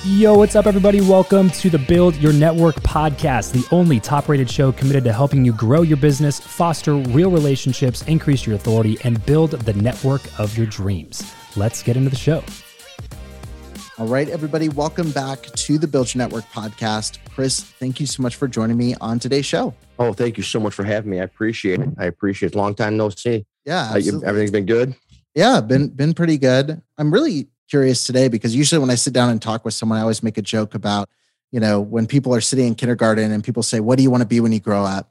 Yo, what's up, everybody? Welcome to the Build Your Network podcast, the only top-rated show committed to helping you grow your business, foster real relationships, increase your authority, and build the network of your dreams. Let's get into the show. All right, everybody, welcome back to the Build Your Network podcast. Chris, thank you so much for joining me on today's show. Oh, thank you so much for having me. I appreciate it. Long time no see. Yeah, absolutely. Everything's been good? Yeah, been pretty good. I'm really curious today because usually when I sit down and talk with someone, I always make a joke about, when people are sitting in kindergarten and people say, what do you want to be when you grow up?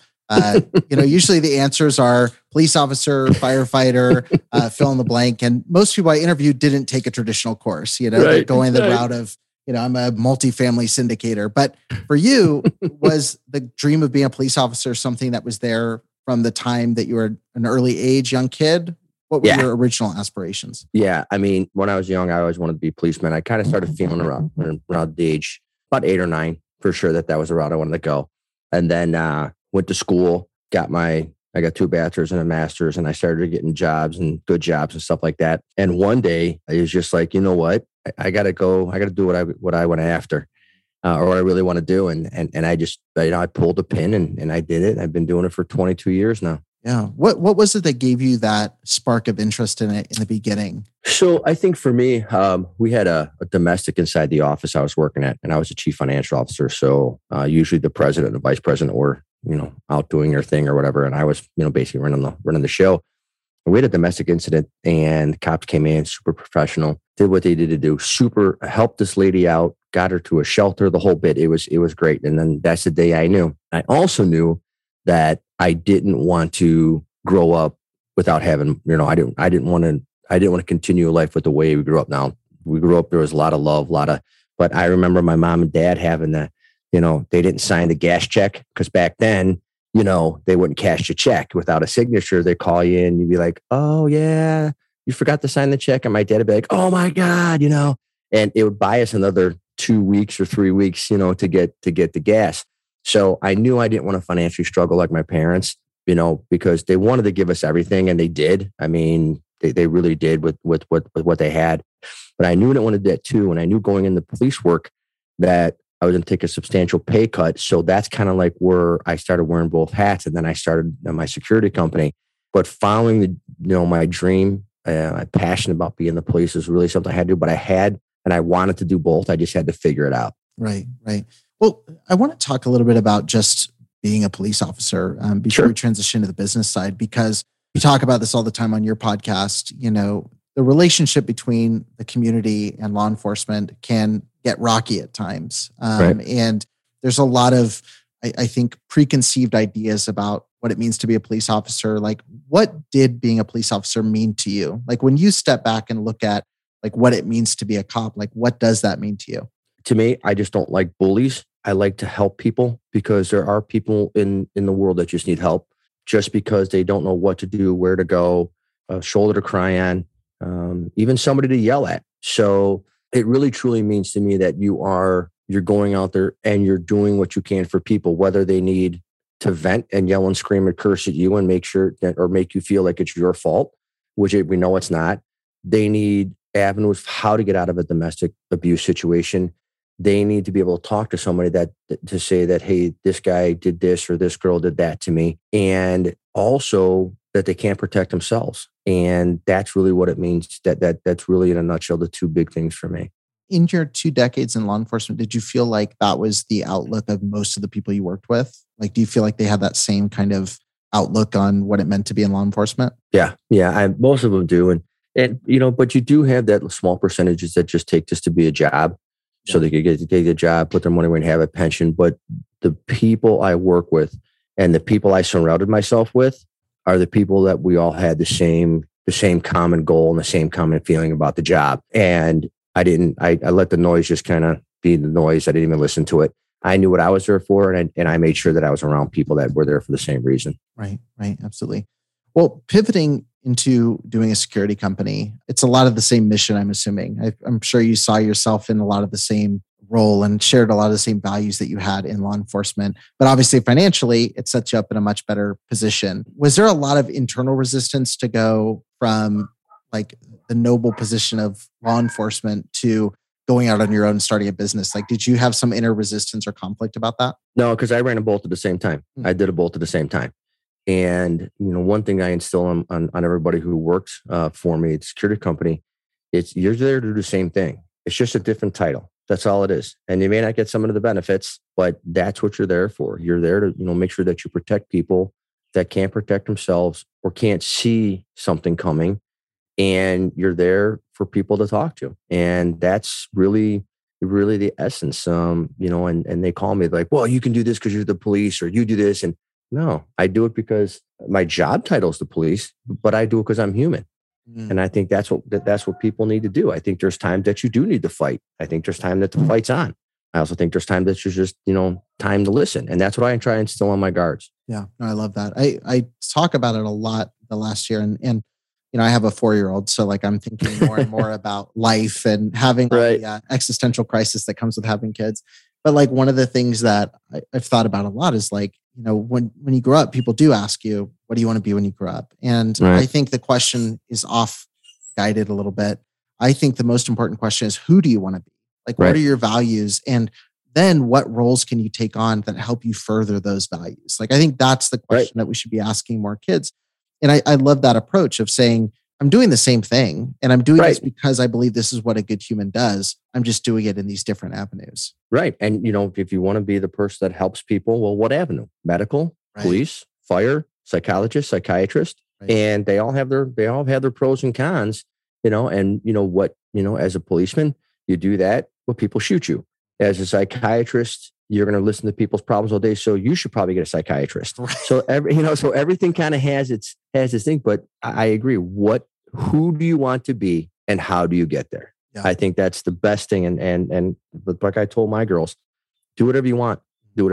Usually the answers are police officer, firefighter, fill in the blank. And most people I interviewed didn't take a traditional course, they're going the route of, I'm a multifamily syndicator. But for you, was the dream of being a police officer something that was there from the time that you were an early age, young kid? What were your original aspirations? Yeah. I mean, when I was young, I always wanted to be a policeman. I kind of started feeling around the age, about 8 or 9, for sure that was the route I wanted to go. And then went to school, I got 2 bachelors and a master's, and I started getting jobs and good jobs and stuff like that. And one day I was just like, you know what? I got to do what I went after, or what I really want to do. And I just, I pulled a pin and I did it. I've been doing it for 22 years now. Yeah. What was it that gave you that spark of interest in it in the beginning? So I think for me, we had a domestic inside the office I was working at, and I was a chief financial officer. So usually the president and the vice president were, out doing their thing or whatever. And I was, basically running the show. And we had a domestic incident, and cops came in, super professional, did what they did to do, helped this lady out, got her to a shelter, the whole bit. It was great. And then that's the day I knew. I also knew that I didn't want to grow up without having, I didn't want to continue a life with the way we grew up. Now we grew up, there was a lot of love, but I remember my mom and dad having they didn't sign the gas check because back then, they wouldn't cash your check without a signature. They call you in, you'd be like, oh yeah, you forgot to sign the check. And my dad would be like, oh my God, and it would buy us another 2 weeks or 3 weeks, to get the gas. So I knew I didn't want to financially struggle like my parents, because they wanted to give us everything, and they did. I mean, they really did with what they had. But I knew I didn't want to do that too. And I knew going into police work that I was going to take a substantial pay cut. So that's kind of like where I started wearing both hats. And then I started my security company. But following my dream, my passion about being the police is really something I had to do. But I wanted to do both. I just had to figure it out. Right. Well, I want to talk a little bit about just being a police officer before we transition to the business side, because you talk about this all the time on your podcast. The relationship between the community and law enforcement can get rocky at times. And there's a lot of, I think, preconceived ideas about what it means to be a police officer. Like, what did being a police officer mean to you? Like, when you step back and look at like what it means to be a cop, like what does that mean to you? To me, I just don't like bullies. I like to help people, because there are people in the world that just need help, just because they don't know what to do, where to go, a shoulder to cry on, even somebody to yell at. So it really truly means to me that you're going out there and you're doing what you can for people, whether they need to vent and yell and scream and curse at you and make you feel like it's your fault, which we know it's not. They need avenues for how to get out of a domestic abuse situation. They need to be able to talk to somebody to say that, hey, this guy did this or this girl did that to me. And also that they can't protect themselves. And that's really what it means. That's really, in a nutshell, the 2 big things for me. In your 2 decades in law enforcement, did you feel like that was the outlook of most of the people you worked with? Like, do you feel like they had that same kind of outlook on what it meant to be in law enforcement? Yeah. Most of them do. And but you do have that small percentages that just take this to be a job. So they could take the job, put their money away and have a pension. But the people I work with and the people I surrounded myself with are the people that we all had the same common goal and the same common feeling about the job. And I let the noise just kind of be the noise. I didn't even listen to it. I knew what I was there for, and I made sure that I was around people that were there for the same reason. Right. Absolutely. Well, pivoting into doing a security company, it's a lot of the same mission, I'm assuming. I'm sure you saw yourself in a lot of the same role and shared a lot of the same values that you had in law enforcement. But obviously, financially, it sets you up in a much better position. Was there a lot of internal resistance to go from like the noble position of law enforcement to going out on your own, starting a business? Like, did you have some inner resistance or conflict about that? No, because I ran them both at the same time. I did it both at the same time. And, one thing I instill on everybody who works for me, the security company, it's you're there to do the same thing. It's just a different title. That's all it is. And you may not get some of the benefits, but that's what you're there for. You're there to, make sure that you protect people that can't protect themselves or can't see something coming. And you're there for people to talk to. And that's really the essence. And they call me like, well, you can do this because you're the police, or you do this. And no, I do it because my job title is the police, but I do it because I'm human. And I think that's what people need to do. I think there's times that you do need to fight. I think there's time that the fight's on. I also think there's time that you're just, time to listen. And that's what I try and instill on my guards. Yeah, I love that. I talk about it a lot the last year. And I have a 4-year-old. So like, I'm thinking more and more about life and having the existential crisis that comes with having kids. But like, one of the things that I've thought about a lot is like, when you grow up, people do ask you, what do you want to be when you grow up? And I think the question is off guided a little bit. I think the most important question is, who do you want to be? Like, what are your values? And then what roles can you take on that help you further those values? Like, I think that's the question that we should be asking more kids. And I love that approach of saying, I'm doing the same thing, and I'm doing this because I believe this is what a good human does. I'm just doing it in these different avenues. Right. And, if you want to be the person that helps people, well, what avenue? Medical, police, fire, psychologist, psychiatrist. And they all have their pros and cons, as a policeman, you do that, well, people shoot you. As a psychiatrist, you're going to listen to people's problems all day. So you should probably get a psychiatrist. Right. So everything kind of has its thing, but I agree. Who do you want to be and how do you get there? Yeah. I think that's the best thing. And like I told my girls, do whatever you want,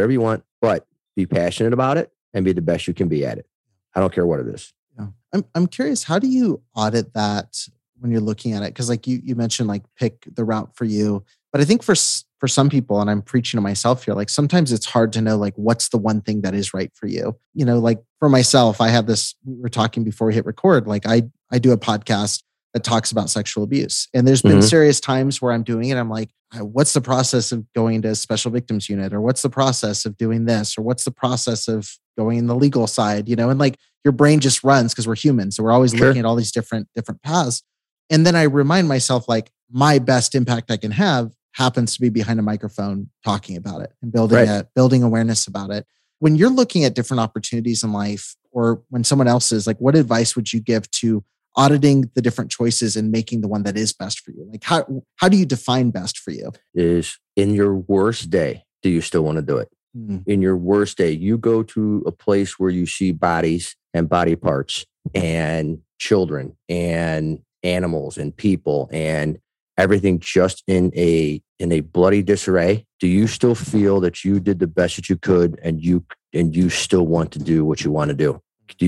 but be passionate about it and be the best you can be at it. I don't care what it is. Yeah. I'm curious, how do you audit that when you're looking at it? Because like you mentioned, like pick the route for you. But I think for some people, and I'm preaching to myself here, like sometimes it's hard to know like what's the one thing that is right for you. Like for myself, I have this, we were talking before we hit record, like I do a podcast that talks about sexual abuse. And there's been serious times where I'm doing it. I'm like, what's the process of going to a special victims unit? Or what's the process of doing this? Or what's the process of going in the legal side? And like your brain just runs because we're human. So we're always looking at all these different paths. And then I remind myself, like, my best impact I can have happens to be behind a microphone talking about it and building awareness about it. When you're looking at different opportunities in life, or when someone else is, like, what advice would you give to auditing the different choices and making the one that is best for you? Like, how do you define best for you? Is in your worst day, do you still want to do it? In your worst day, you go to a place where you see bodies and body parts and children and animals and people and everything just in a bloody disarray. Do you still feel that you did the best that you could and you still want to do what you want to do?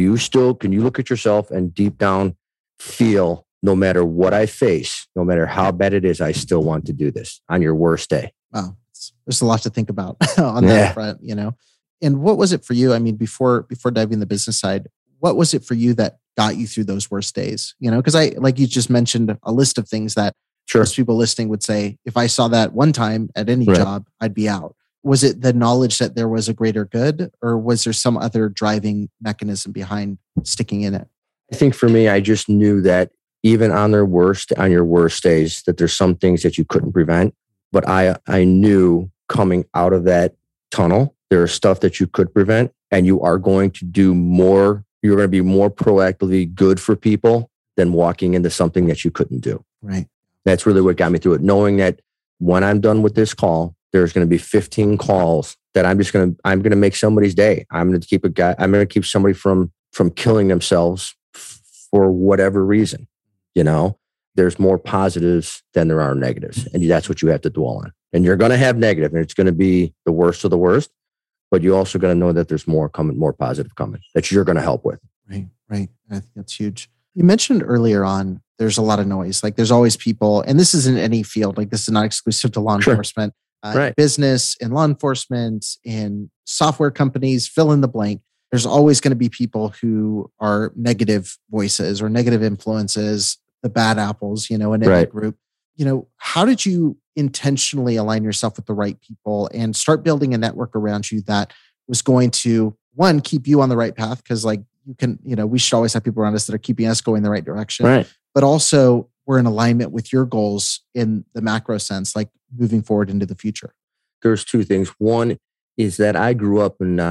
Can you look at yourself and deep down feel, no matter what I face, no matter how bad it is, I still want to do this on your worst day? Wow. There's a lot to think about on that front, And what was it for you? I mean, before diving the business side, what was it for you that got you through those worst days? Because like you just mentioned, a list of things that most people listening would say, if I saw that one time at any job, I'd be out. Was it the knowledge that there was a greater good, or was there some other driving mechanism behind sticking in it? I think for me, I just knew that even on your worst days, that there's some things that you couldn't prevent. But I knew coming out of that tunnel, there is stuff that you could prevent, and you are going to do more. You're going to be more proactively good for people than walking into something that you couldn't do. Right. That's really what got me through it. Knowing that when I'm done with this call, there's going to be 15 calls that I'm going to make somebody's day. I'm going to keep somebody from killing themselves for whatever reason. There's more positives than there are negatives. And that's what you have to dwell on. And you're going to have negative, and it's going to be the worst of the worst. But you also got to know that there's more positive coming that you're going to help with. Right. I think that's huge. You mentioned earlier on, there's a lot of noise. Like there's always people, and this is in any field, like this is not exclusive to law enforcement, business, in law enforcement, in software companies, fill in the blank. There's always going to be people who are negative voices or negative influences, the bad apples, in any group. how did you intentionally align yourself with the right people and start building a network around you that was going to, one, keep you on the right path? Because like you can, we should always have people around us that are keeping us going the right direction. Right. But also we're in alignment with your goals in the macro sense, like moving forward into the future. There's two things. One is that I grew up in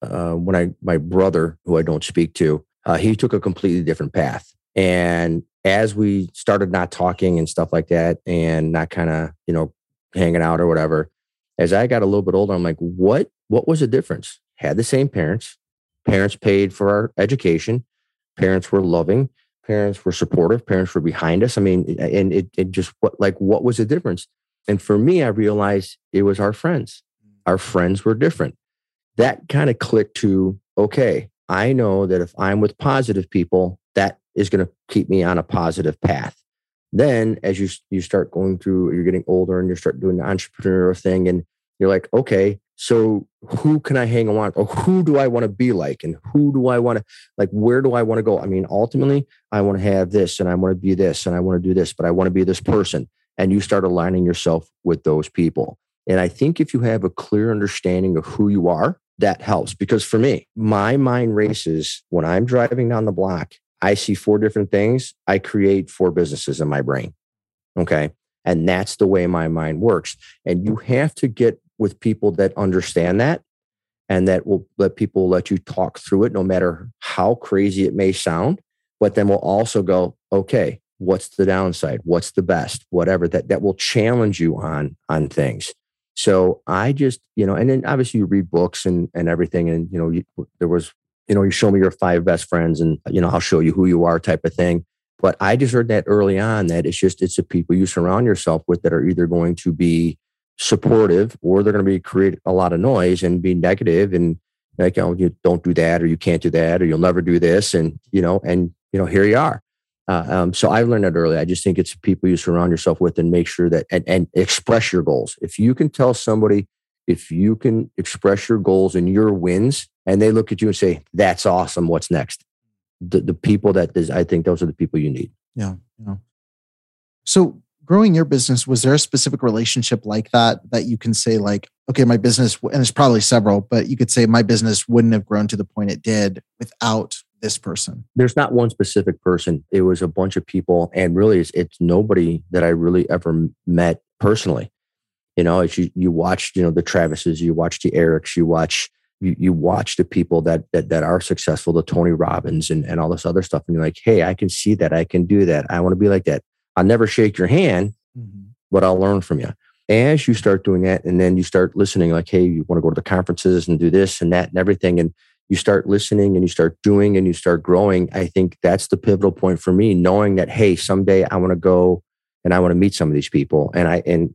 my brother, who I don't speak to, he took a completely different path. And as we started not talking and stuff like that, and not kind of, hanging out or whatever, as I got a little bit older, I'm like, what was the difference? Had the same parents. Parents paid for our education. Parents were loving. Parents were supportive. Parents were behind us. I mean, and it just, what was the difference? And for me, I realized it was our friends. Our friends were different. That kind of clicked to, okay, I know that if I'm with positive people, that is going to keep me on a positive path. Then as you start going through, you're getting older and you start doing the entrepreneurial thing, and you're like, okay, so who can I hang on, or who do I want to be like? And who do I want to, like, where do I want to go? I mean, ultimately, I want to have this and I want to be this and I want to do this, but I want to be this person. And you start aligning yourself with those people. And I think if you have a clear understanding of who you are, that helps. Because for me, my mind races when I'm driving down the block. I see 4 different things. I create 4 businesses in my brain. Okay. And that's the way my mind works. And you have to get with people that understand that, and that will let you talk through it, no matter how crazy it may sound. But then we'll also go, okay, what's the downside? What's the best? Whatever that will challenge you on things. So I just, and then obviously you read books and everything. And, there was, you show me your 5 best friends and, I'll show you who you are type of thing. But I just heard that early on, that it's the people you surround yourself with that are either going to be supportive, or they're going to create a lot of noise and be negative and like, you don't do that, or you can't do that, or you'll never do this. And, here you are. So I learned that early. I just think it's people you surround yourself with, and make sure that, and express your goals. If you can tell somebody, if you can express your goals and your wins, and they look at you and say, that's awesome, what's next? The people I think those are the people you need. Yeah. So growing your business, was there a specific relationship like that you can say like, okay, my business, and there's probably several, but you could say my business wouldn't have grown to the point it did without this person? There's not one specific person. It was a bunch of people. And really, it's nobody that I really ever met personally. As you watch, the Travises, you watch the Erics, you watch the people that are successful, the Tony Robbins and all this other stuff. And you're like, hey, I can see that. I can do that. I want to be like that. I'll never shake your hand, but I'll learn from you. As you start doing that, and then you start listening, like, hey, you want to go to the conferences and do this and that and everything. And you start listening and you start doing and you start growing. I think that's the pivotal point for me, knowing that, hey, someday I want to go and I want to meet some of these people. And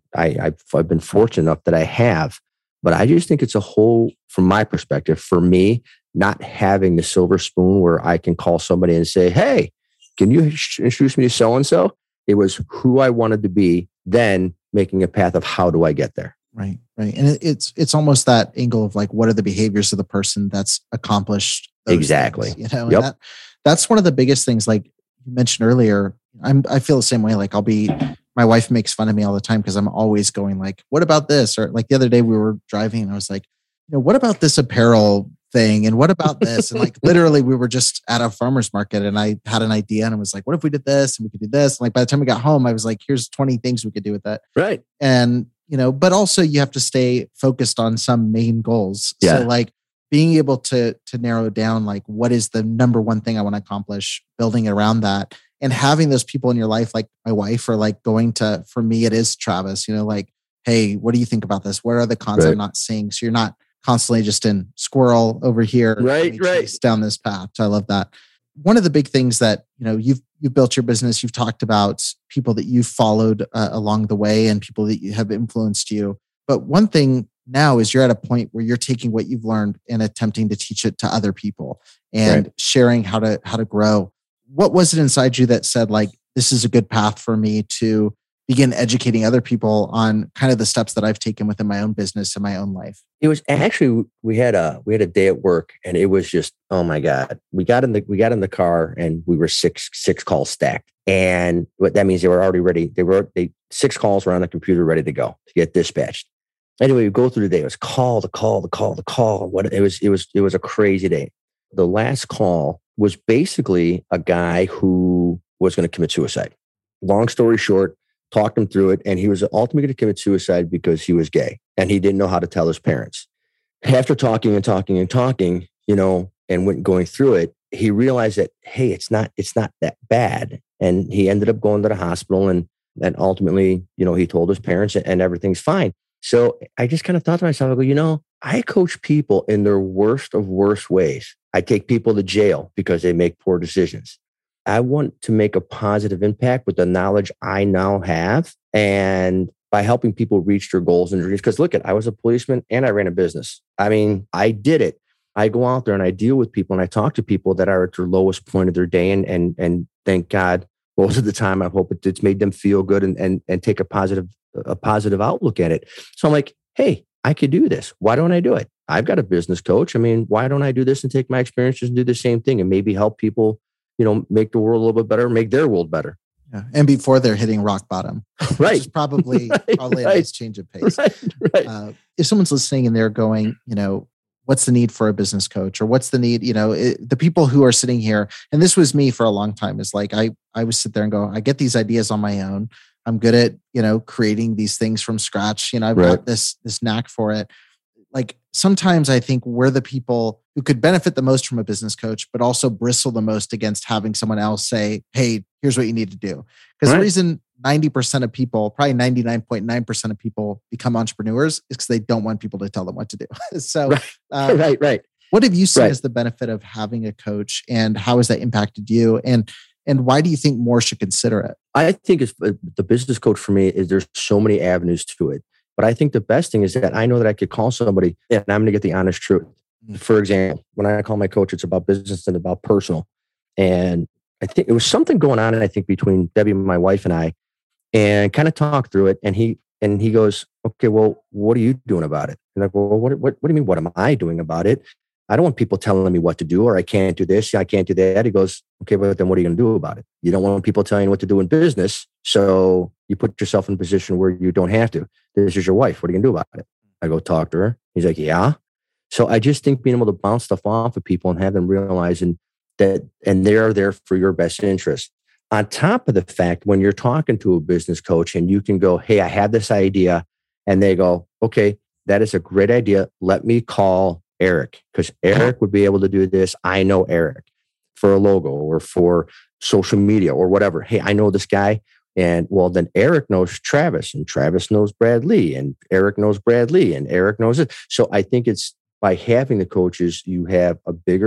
I've been fortunate enough that I have, but I just think it's a whole, from my perspective, for me, not having the silver spoon where I can call somebody and say, hey, can you introduce me to so-and-so? It was who I wanted to be, then making a path of how do I get there? Right. And it's almost that angle of like, what are the behaviors of the person that's accomplished those exactly things, and yep. That's one of the biggest things. Like you mentioned earlier, I feel the same way. Like my wife makes fun of me all the time because I'm always going like, what about this? Or like the other day we were driving and I was like, what about this apparel thing? And what about this? And like literally we were just at a farmer's market and I had an idea and I was like, what if we did this and we could do this? And like by the time we got home, I was like, here's 20 things we could do with that. Right. And, but also you have to stay focused on some main goals. Yeah. So like being able to narrow down, like what is the number one thing I want to accomplish, building around that, and having those people in your life, like my wife, or like for me, it is Travis, like, hey, what do you think about this? What are the cons I'm not seeing? So you're not constantly just in squirrel over here. Right. Down this path. So I love that. One of the big things that, you've built your business, you've talked about people that you've followed along the way and people that have influenced you. But one thing now is you're at a point where you're taking what you've learned and attempting to teach it to other people and sharing how to grow. What was it inside you that said like, this is a good path for me to begin educating other people on kind of the steps that I've taken within my own business and my own life? It was actually, we had a day at work, and it was just, oh my God. We got in the car, and we were six calls stacked. And what that means, they were already ready. Six calls were on the computer ready to go to get dispatched. Anyway, we go through the day. It was call to call to call to call. It was a crazy day. The last call was basically a guy who was going to commit suicide. Long story short, talked him through it, and he was ultimately going to commit suicide because he was gay and he didn't know how to tell his parents. After talking and talking and talking, and going through it, he realized that, hey, it's not that bad. And he ended up going to the hospital, and ultimately, he told his parents, and everything's fine. So I just kind of thought to myself, I go, I coach people in their worst of worst ways. I take people to jail because they make poor decisions. I want to make a positive impact with the knowledge I now have, and by helping people reach their goals and dreams. Because look, I was a policeman and I ran a business. I mean, I did it. I go out there and I deal with people, and I talk to people that are at their lowest point of their day. And thank God, most of the time, I hope it's made them feel good and take a positive outlook at it. So I'm like, hey, I could do this. Why don't I do it? I've got a business coach. I mean, why don't I do this and take my experiences and do the same thing and maybe help people, make the world a little bit better, make their world better. Yeah. And before they're hitting rock bottom, right? Which is probably a nice change of pace. Right. If someone's listening and they're going, what's the need for a business coach, or what's the need, the people who are sitting here, and this was me for a long time, is like, I would sit there and go, I get these ideas on my own. I'm good at, creating these things from scratch. I've got this knack for it. Like, sometimes I think we're the people who could benefit the most from a business coach, but also bristle the most against having someone else say, hey, here's what you need to do. Because the reason 90% of people, probably 99.9% of people become entrepreneurs is because they don't want people to tell them what to do. So, right. What have you seen as the benefit of having a coach, and how has that impacted you? And why do you think more should consider it? I think the business coach for me is, there's so many avenues to it. But I think the best thing is that I know that I could call somebody and I'm going to get the honest truth. For example, when I call my coach, it's about business and about personal. And I think it was something going on, I think, between Debbie, my wife, and I, and kind of talked through it. And he goes, okay, well, what are you doing about it? And I go, well, what do you mean? What am I doing about it? I don't want people telling me what to do, or I can't do this, I can't do that. He goes, okay, but then what are you going to do about it? You don't want people telling you what to do in business. So you put yourself in a position where you don't have to. This is your wife. What are you going to do about it? I go talk to her. He's like, yeah. So I just think being able to bounce stuff off of people and have them realizing that, and they are there for your best interest. On top of the fact, when you're talking to a business coach and you can go, hey, I have this idea. And they go, okay, that is a great idea. Let me call Eric, because Eric would be able to do this. I know Eric for a logo or for social media or whatever. Hey, I know this guy. And well, then Eric knows Travis, and Travis knows Brad Lee, and Eric knows Brad Lee, and Eric knows it. So I think it's by having the coaches, you have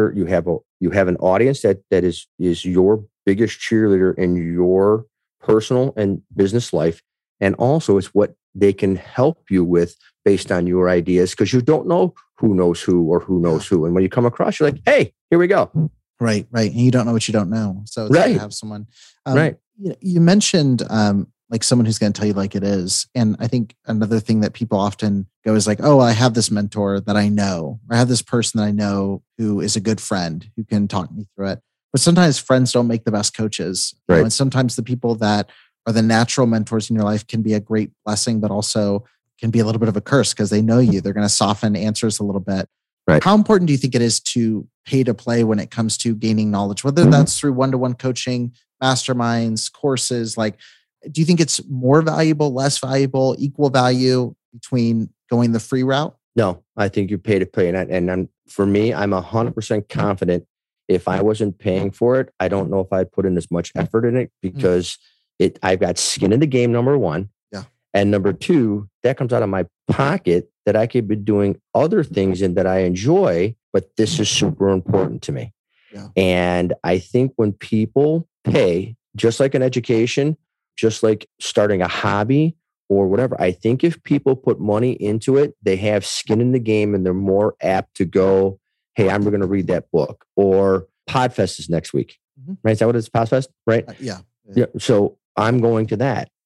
an audience that is your biggest cheerleader in your personal and business life. And also it's what they can help you with based on your ideas, because you don't know who knows who or who knows who. And when you come across, you're like, hey, here we go. Right. And you don't know what you don't know. So it's good to have someone. Right. You mentioned like someone who's going to tell you like it is. And I think another thing that people often go is like, oh, I have this mentor that I know, or I have this person that I know who is a good friend who can talk me through it. But sometimes friends don't make the best coaches. Right. And sometimes the people that are the natural mentors in your life can be a great blessing, but also can be a little bit of a curse because they know you. They're going to soften answers a little bit. Right. How important do you think it is to pay to play when it comes to gaining knowledge, whether that's through one-to-one coaching, masterminds, courses? Like, do you think it's more valuable, less valuable, equal value between going the free route? No, I think you pay to play. And for me, I'm 100% confident if I wasn't paying for it, I don't know if I'd put in as much effort in it, because I've got skin in the game, number one. Yeah. And number two, that comes out of my pocket that I could be doing other things in that I enjoy, but this is super important to me. Yeah. And I think when people pay, just like an education, just like starting a hobby or whatever, I think if people put money into it, they have skin in the game and they're more apt to go, hey, I'm going to read that book. Or Podfest is next week, right? Is that what it's, Podfest, right? Yeah. Yeah. So I'm going to that.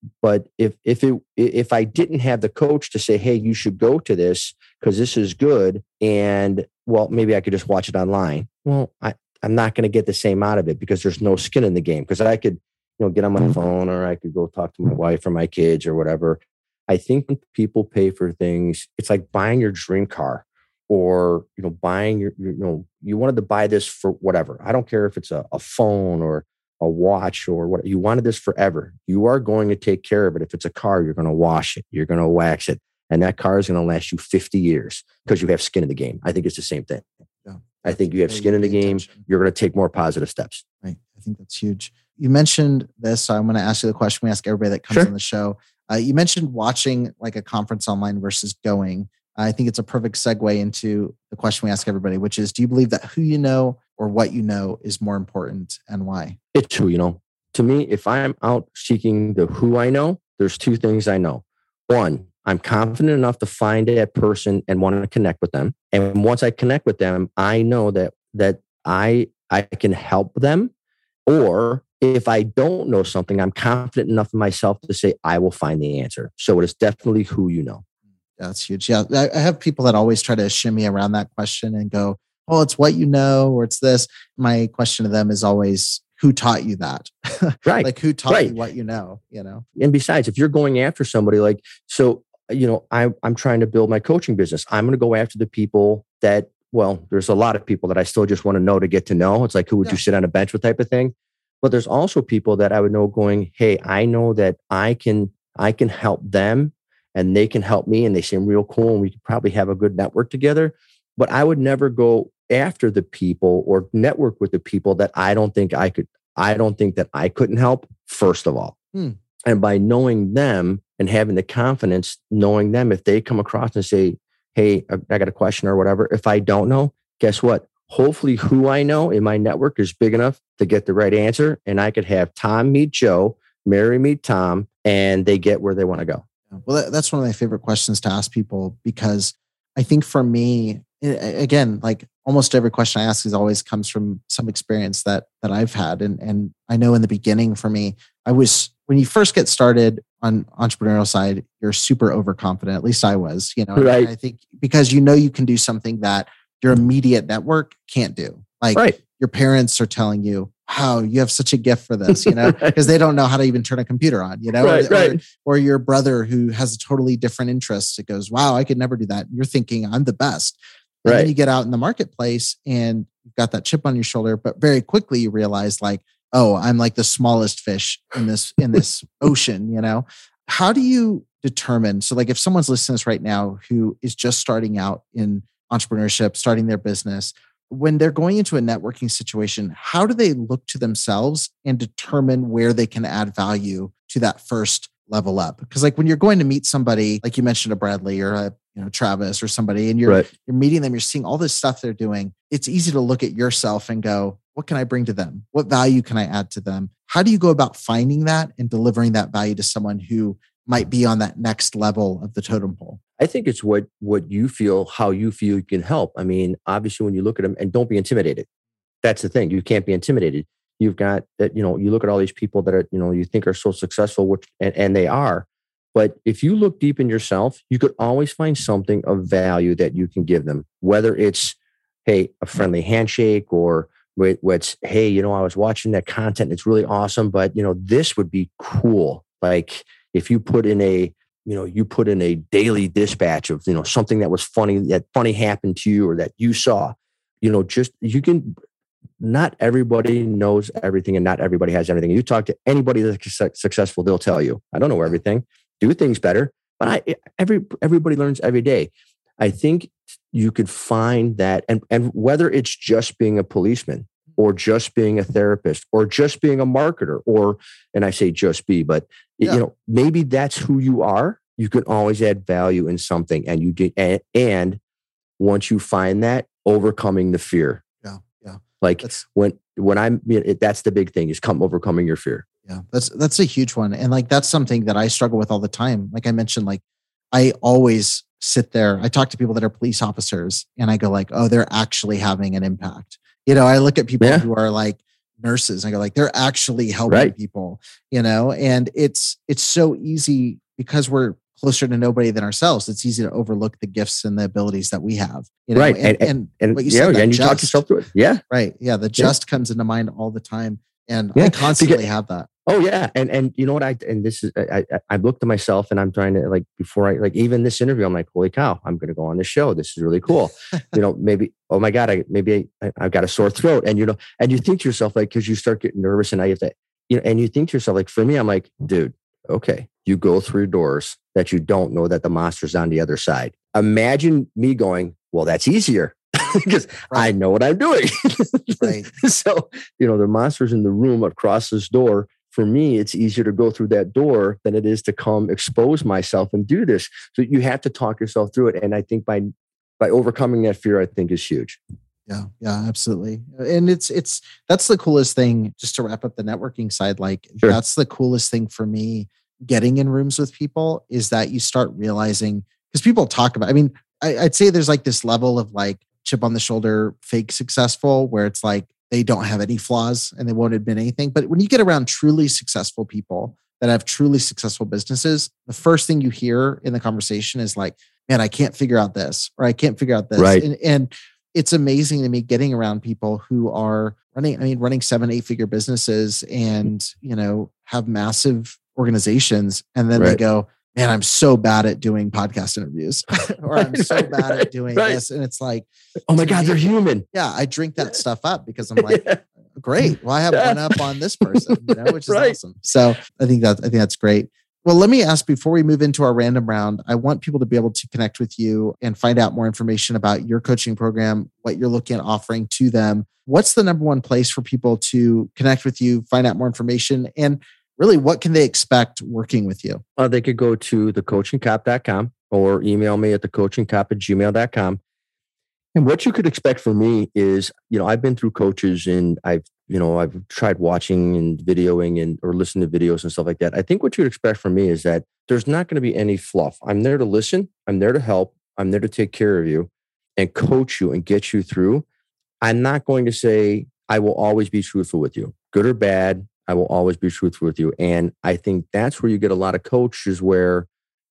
But if I didn't have the coach to say, hey, you should go to this because this is good, and well, maybe I could just watch it online. Well, I'm not going to get the same out of it because there's no skin in the game. Because I could, get on my phone, or I could go talk to my wife or my kids or whatever. I think when people pay for things, it's like buying your dream car, or buying you wanted to buy this for whatever. I don't care if it's a phone or a watch or what. You wanted this forever. You are going to take care of it. If it's a car, you're going to wash it, you're going to wax it, and that car is going to last you 50 years because you have skin in the game. I think it's the same thing. Yeah. I think you have skin in the game. You're going to take more positive steps. Right. I think that's huge. You mentioned this, so I'm going to ask you the question we ask everybody that comes on the show. You mentioned watching like a conference online versus going. I think it's a perfect segue into the question we ask everybody, which is, do you believe that who you know or what you know is more important, and why? It's who you know. To me, if I'm out seeking the who I know, there's two things I know. One, I'm confident enough to find that person and want to connect with them. And once I connect with them, I know that I can help them. Or if I don't know something, I'm confident enough in myself to say, I will find the answer. So it is definitely who you know. That's huge. Yeah. I have people that always try to shimmy around that question and go, oh, it's what you know, or it's this. My question to them is always, who taught you that? Right. Like who taught you what you know, And besides, if you're going after somebody I'm trying to build my coaching business. I'm going to go after the people that, there's a lot of people that I still just want to know to get to know. It's like, who would you sit on a bench with type of thing. But there's also people that I would know going, hey, I know that I can help them and they can help me, and they seem real cool, and we could probably have a good network together. But I would never go after the people or network with the people that I don't think that I couldn't help, first of all. And by knowing them and having the confidence, knowing them, if they come across and say, hey, I got a question or whatever, if I don't know, guess what? Hopefully who I know in my network is big enough to get the right answer. And I could have Tom meet Joe, Mary meet Tom, and they get where they want to go. Well, that's one of my favorite questions to ask people, because I think for me, again, like almost every question I ask always comes from some experience that I've had. And I know in the beginning for me, when you first get started on entrepreneurial side, you're super overconfident. At least I was, Right. I think because you can do something that your immediate network can't do. Like your parents are telling you, wow, you have such a gift for this, because they don't know how to even turn a computer on, or your brother who has a totally different interest. It goes, wow, I could never do that. And you're thinking I'm the best. And then you get out in the marketplace and you've got that chip on your shoulder, but very quickly you realize like, oh, I'm like the smallest fish in this ocean, How do you determine? So like if someone's listening to this right now who is just starting out in entrepreneurship, starting their business, when they're going into a networking situation, how do they look to themselves and determine where they can add value to that first level up? Because like when you're going to meet somebody, like you mentioned a Bradley or a Travis or somebody, and you're meeting them, you're seeing all this stuff they're doing. It's easy to look at yourself and go, what can I bring to them? What value can I add to them? How do you go about finding that and delivering that value to someone who might be on that next level of the totem pole? I think it's what you feel, how you feel you can help. I mean, obviously when you look at them, and don't be intimidated. That's the thing. You can't be intimidated. You've got that, you look at all these people that are, you think are so successful, and they are. But if you look deep in yourself, you could always find something of value that you can give them, whether it's, hey, a friendly handshake, or what's, hey, I was watching that content. It's really awesome, but this would be cool. Like if you put in a daily dispatch of, something that was funny happened to you or that you saw, not everybody knows everything and not everybody has everything. You talk to anybody that's successful, they'll tell you, I don't know everything, do things better, but everybody learns every day. I think you could find that, and whether it's just being a policeman or just being a therapist or just being a marketer, and I say just be, but maybe that's who you are. You can always add value in something, and once you find that, overcoming the fear. Yeah. Like that's the big thing is overcoming your fear. Yeah, that's a huge one. And like, that's something that I struggle with all the time. Like I mentioned, like I always sit there. I talk to people that are police officers and I go like, oh, they're actually having an impact. I look at people who are like nurses. I go like, they're actually helping people, and it's so easy because we're closer to nobody than ourselves. It's easy to overlook the gifts and the abilities that we have, right. And what you said, and you talk yourself through it. Yeah. Right. Yeah. The just comes into mind all the time. And I constantly have that. Oh yeah. And you know what I looked at myself and I'm trying to like, before I like, even this interview, I'm like, holy cow, I'm going to go on this show. This is really cool. Maybe, oh my God, I've got a sore throat. And, and you think to yourself, like, cause you start getting nervous and now you have to, and you think to yourself, like, for me, I'm like, dude, okay, you go through doors that you don't know that the monster's on the other side. Imagine me going, well, that's easier. Because I know what I'm doing. Right. So, the monster's in the room across this door. For me, it's easier to go through that door than it is to come expose myself and do this. So you have to talk yourself through it. And I think by overcoming that fear, I think is huge. Yeah, absolutely. And that's the coolest thing, just to wrap up the networking side. Like That's the coolest thing for me getting in rooms with people is that you start realizing, because people talk about, I'd say there's like this level of like chip on the shoulder, fake successful, where it's like they don't have any flaws and they won't admit anything. But when you get around truly successful people that have truly successful businesses, the first thing you hear in the conversation is like, man, I can't figure out this, or I can't figure out this. Right. And it's amazing to me getting around people who are running 7-8 figure businesses and, have massive organizations. And then they go, man, I'm so bad at doing podcast interviews or I'm so bad at doing this. And it's like, oh my God, they're human. Yeah. I drink that stuff up because I'm like, great. Well, I have one up on this person, which is awesome. So I think that's great. Well, let me ask, before we move into our random round, I want people to be able to connect with you and find out more information about your coaching program, what you're looking at offering to them. What's the number one place for people to connect with you, find out more information, and really, what can they expect working with you? They could go to thecoachingcop.com or email me at thecoachingcop@gmail.com. And what you could expect from me is, I've been through coaches and I've tried watching and videoing or listening to videos and stuff like that. I think what you'd expect from me is that there's not going to be any fluff. I'm there to listen. I'm there to help. I'm there to take care of you and coach you and get you through. I'm not going to say I will always be truthful with you, good or bad. I will always be truthful with you. And I think that's where you get a lot of coaches where,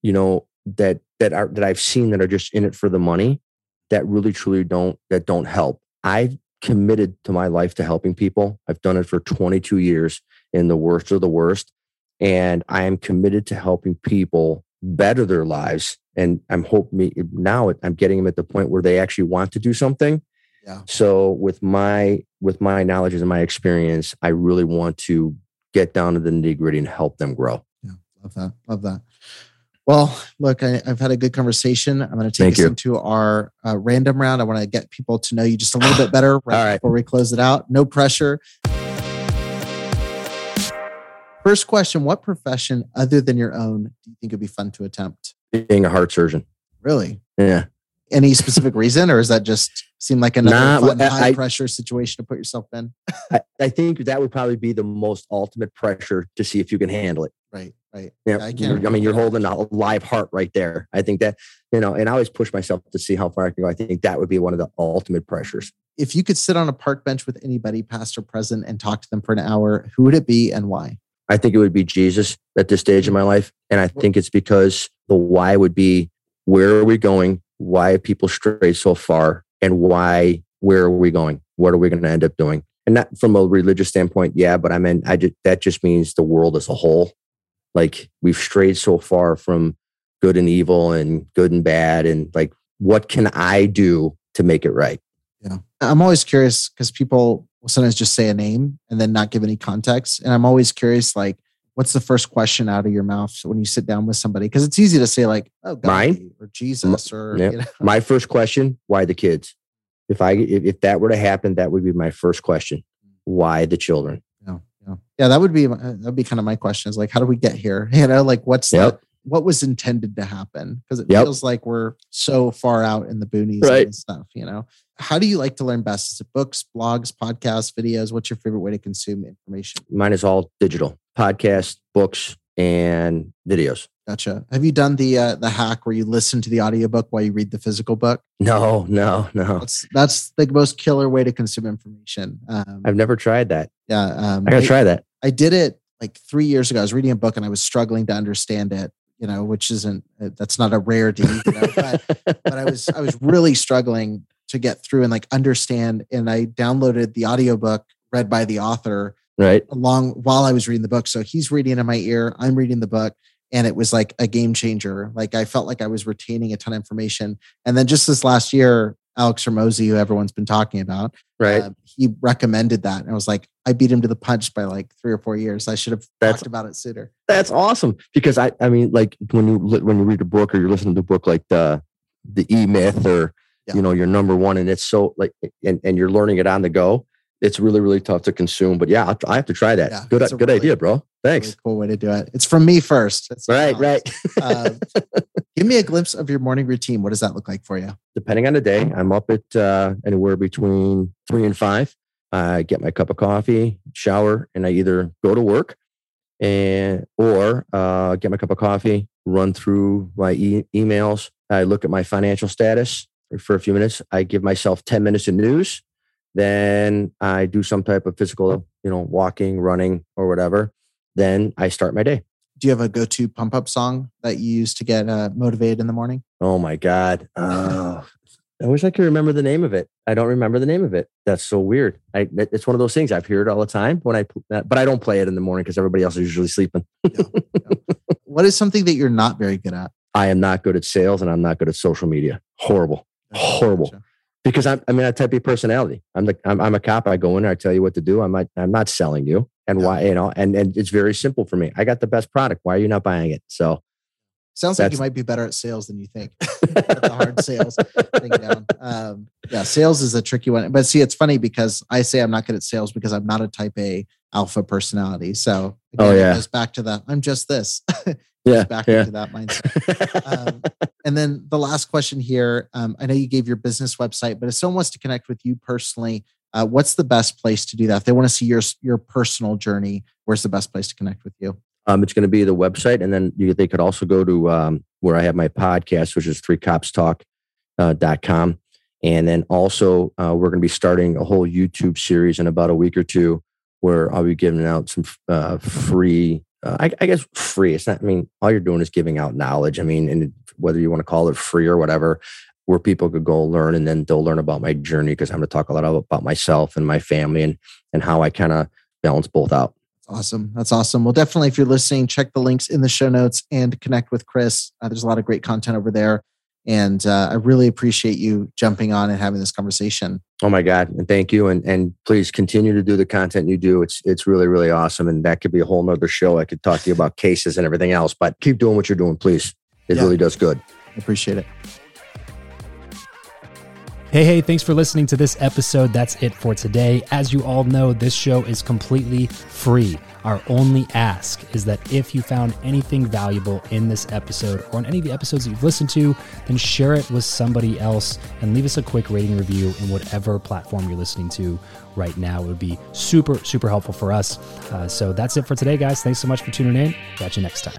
that I've seen that are just in it for the money, that really truly don't help. I've committed to my life to helping people. I've done it for 22 years in the worst of the worst. And I am committed to helping people better their lives. And I'm getting them at the point where they actually want to do something. Yeah. So with my knowledge and my experience, I really want to get down to the nitty-gritty and help them grow. Yeah, love that. Well, look, I've had a good conversation. I'm going to take us into our random round. I want to get people to know you just a little bit better before we close it out. No pressure. First question: what profession other than your own do you think would be fun to attempt? Being a heart surgeon. Really? Yeah. Any specific reason, or does that just seem like another fun, high pressure situation to put yourself in? I think that would probably be the most ultimate pressure to see if you can handle it. Right. Yeah. You're holding a live heart right there. I think that, and I always push myself to see how far I can go. I think that would be one of the ultimate pressures. If you could sit on a park bench with anybody, past or present, and talk to them for an hour, who would it be and why? I think it would be Jesus at this stage of my life. And I think it's because the why would be, where are we going? Why have people strayed so far? And where are we going? What are we going to end up doing? And not from a religious standpoint, yeah, but that just means the world as a whole. Like, we've strayed so far from good and evil and good and bad. And like, what can I do to make it right? Yeah. I'm always curious because people will sometimes just say a name and then not give any context. And I'm always curious, like, what's the first question out of your mouth when you sit down with somebody? Because it's easy to say like, oh, God, mine or Jesus or My first question: why the kids? If that were to happen, that would be my first question. Why the children? Yeah, that'd be kind of my question. Is like, how do we get here? Like what was intended to happen? Because it feels like we're so far out in the boonies and stuff. How do you like to learn best? Is it books, blogs, podcasts, videos? What's your favorite way to consume information? Mine is all digital: podcasts, books, and videos. Gotcha. Have you done the hack where you listen to the audiobook while you read the physical book? No. That's the most killer way to consume information. I've never tried that. Yeah. I gotta try that. I did it like 3 years ago. I was reading a book and I was struggling to understand it, which that's not a rarity, but I was really struggling to get through and like understand. And I downloaded the audiobook read by the author right while I was reading the book. So he's reading in my ear, I'm reading the book. And it was like a game changer. Like I felt like I was retaining a ton of information. And then just this last year, Alex Hormozi, who everyone's been talking about, right? He recommended that. And I was like, I beat him to the punch by like 3 or 4 years. I should have talked about it sooner. That's awesome. Because I mean, like when you read a book or you're listening to a book like the E-Myth or, your number one, and it's so like, and you're learning it on the go. It's really, really tough to consume. But yeah, I have to try that. Yeah, good idea, bro. Thanks. Really cool way to do it. It's from me first. Right. Give me a glimpse of your morning routine. What does that look like for you? Depending on the day, I'm up at anywhere between 3 and 5. I get my cup of coffee, shower, and I either go to work or get my cup of coffee, run through my emails. I look at my financial status for a few minutes. I give myself 10 minutes of news. Then I do some type of physical, walking, running, or whatever. Then I start my day. Do you have a go-to pump-up song that you use to get motivated in the morning? Oh my God. I wish I could remember the name of it. I don't remember the name of it. That's so weird. It's one of those things I've heard all the time but I don't play it in the morning because everybody else is usually sleeping. Yeah. What is something that you're not very good at? I am not good at sales and I'm not good at social media. Horrible. Gotcha. Because I'm a type A personality. I'm a cop. I go in there, I tell you what to do. I'm not selling you. And why, and it's very simple for me. I got the best product. Why are you not buying it? So sounds like you might be better at sales than you think. At the hard sales thing down. Sales is a tricky one. But see, it's funny because I say I'm not good at sales because I'm not a type A alpha personality. So again, it goes back to I'm just this. Back into that mindset. And then the last question here, I know you gave your business website, but if someone wants to connect with you personally, what's the best place to do that? If they want to see your personal journey, where's the best place to connect with you? It's going to be the website. And then they could also go to where I have my podcast, which is 3copstalk.com. And then also we're going to be starting a whole YouTube series in about a week or two where I'll be giving out some free, I guess free. It's not, all you're doing is giving out knowledge. And whether you want to call it free or whatever, where people could go learn and then they'll learn about my journey because I'm going to talk a lot about myself and my family and how I kind of balance both out. Awesome. That's awesome. Well, definitely, if you're listening, check the links in the show notes and connect with Chris. There's a lot of great content over there. And I really appreciate you jumping on and having this conversation. Oh my God. And thank you. And please continue to do the content you do. It's really, really awesome. And that could be a whole nother show. I could talk to you about cases and everything else, but keep doing what you're doing, please. It really does good. I appreciate it. Hey, thanks for listening to this episode. That's it for today. As you all know, this show is completely free. Our only ask is that if you found anything valuable in this episode or in any of the episodes that you've listened to, then share it with somebody else and leave us a quick rating review in whatever platform you're listening to right now. It would be super, super helpful for us. So that's it for today, guys. Thanks so much for tuning in. Catch you next time.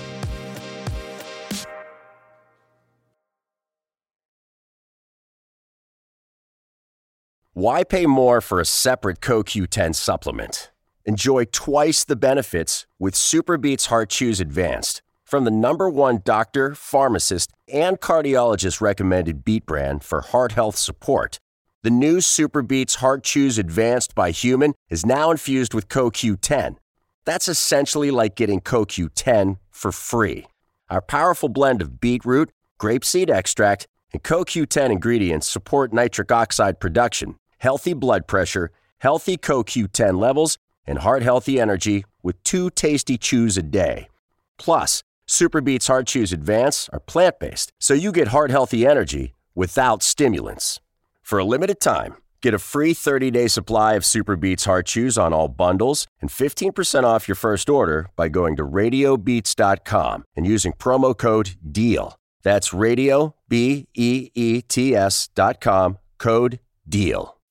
Why pay more for a separate CoQ10 supplement? Enjoy twice the benefits with SuperBeets Heart Chews Advanced from the #1 doctor, pharmacist, and cardiologist recommended beet brand for heart health support. The new SuperBeets Heart Chews Advanced by Human is now infused with CoQ10. That's essentially like getting CoQ10 for free. Our powerful blend of beetroot, grapeseed extract, and CoQ10 ingredients support nitric oxide production, healthy blood pressure, healthy CoQ10 levels, and heart-healthy energy with 2 tasty chews a day. Plus, SuperBeets Heart Chews Advance are plant-based, so you get heart-healthy energy without stimulants. For a limited time, get a free 30-day supply of SuperBeets Heart Chews on all bundles and 15% off your first order by going to RadioBeets.com and using promo code DEAL. That's Radio, BEETS.com, code DEAL.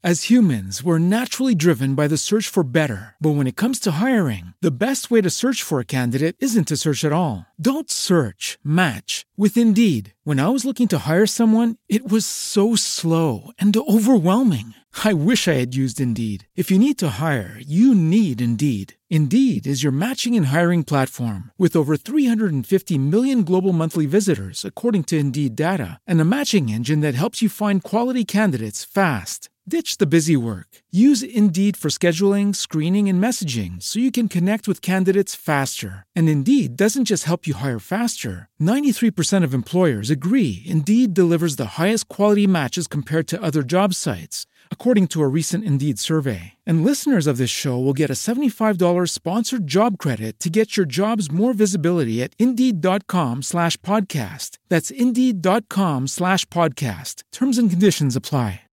As humans, we're naturally driven by the search for better. But when it comes to hiring, the best way to search for a candidate isn't to search at all. Don't search, match with Indeed. When I was looking to hire someone, it was so slow and overwhelming. I wish I had used Indeed. If you need to hire, you need Indeed. Indeed is your matching and hiring platform with over 350 million global monthly visitors, according to Indeed data, and a matching engine that helps you find quality candidates fast. Ditch the busy work. Use Indeed for scheduling, screening, and messaging so you can connect with candidates faster. And Indeed doesn't just help you hire faster. 93% of employers agree Indeed delivers the highest quality matches compared to other job sites, according to a recent Indeed survey. And listeners of this show will get a $75 sponsored job credit to get your jobs more visibility at Indeed.com/podcast. That's Indeed.com/podcast. Terms and conditions apply.